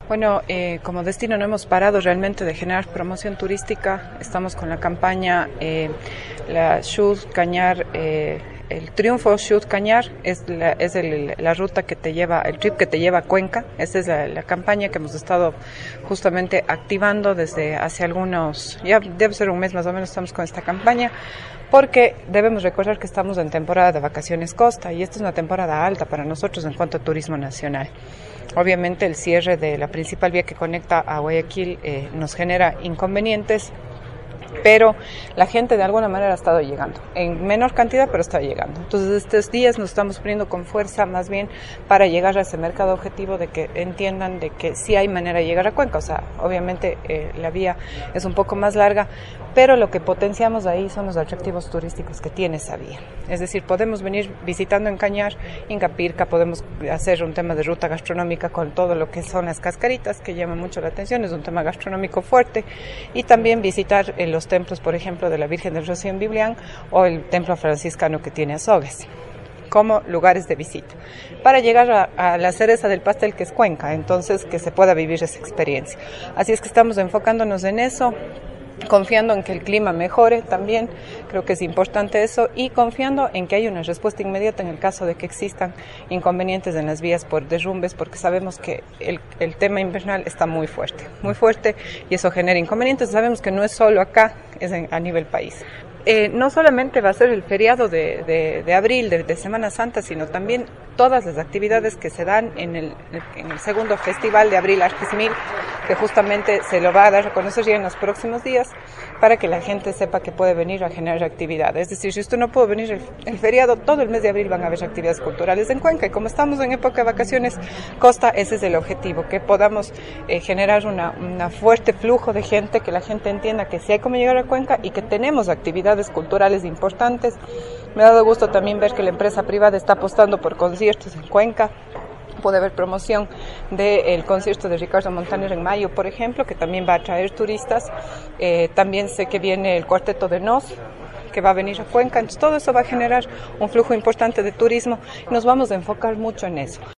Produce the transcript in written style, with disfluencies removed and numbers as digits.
Bueno, como destino no hemos parado realmente de generar promoción turística. Estamos con la campaña la Xut Cañar, el triunfo Xut Cañar es la ruta que te lleva, el trip que te lleva a Cuenca. Esta es la campaña que hemos estado justamente activando desde hace algunos, ya debe ser un mes más o menos estamos con esta campaña, porque debemos recordar que estamos en temporada de vacaciones costa y esta es una temporada alta para nosotros en cuanto a turismo nacional. Obviamente el cierre de la principal vía que conecta a Guayaquil nos genera inconvenientes, pero la gente de alguna manera ha estado llegando, en menor cantidad, pero está llegando. Entonces estos días nos estamos poniendo con fuerza más bien para llegar a ese mercado objetivo, de que entiendan de que sí hay manera de llegar a Cuenca. O sea, obviamente la vía es un poco más larga, pero lo que potenciamos ahí son los atractivos turísticos que tiene esa vía. Es decir, podemos venir visitando en Cañar, Ingapirca, podemos hacer un tema de ruta gastronómica con todo lo que son las cascaritas, que llama mucho la atención, es un tema gastronómico fuerte, y también visitar los templos, por ejemplo, de la Virgen del Rocío en Biblián o el templo franciscano que tiene Azogues, como lugares de visita, para llegar a la cereza del pastel, que es Cuenca, entonces que se pueda vivir esa experiencia. Así es que estamos enfocándonos en eso, confiando en que el clima mejore también, creo que es importante eso, y confiando en que haya una respuesta inmediata en el caso de que existan inconvenientes en las vías por derrumbes, porque sabemos que el tema invernal está muy fuerte, y eso genera inconvenientes. Sabemos que no es solo acá, es a nivel país. No solamente va a ser el feriado de abril, de Semana Santa, sino también todas las actividades que se dan en el segundo Festival de Abril Arquismil, que justamente se lo va a dar a conocer ya en los próximos días, para que la gente sepa que puede venir a generar actividades. Es decir, si usted no puede venir el feriado, todo el mes de abril van a haber actividades culturales en Cuenca, y como estamos en época de vacaciones costa, ese es el objetivo, que podamos generar una fuerte flujo de gente, que la gente entienda que sí hay cómo llegar a Cuenca y que tenemos actividades culturales importantes. Me ha dado gusto también ver que la empresa privada está apostando por conciertos en Cuenca. Puede haber promoción del concierto de Ricardo Montaner en mayo, por ejemplo, que también va a atraer turistas. También sé que viene el Cuarteto de Nos, que va a venir a Cuenca. Entonces todo eso va a generar un flujo importante de turismo y nos vamos a enfocar mucho en eso.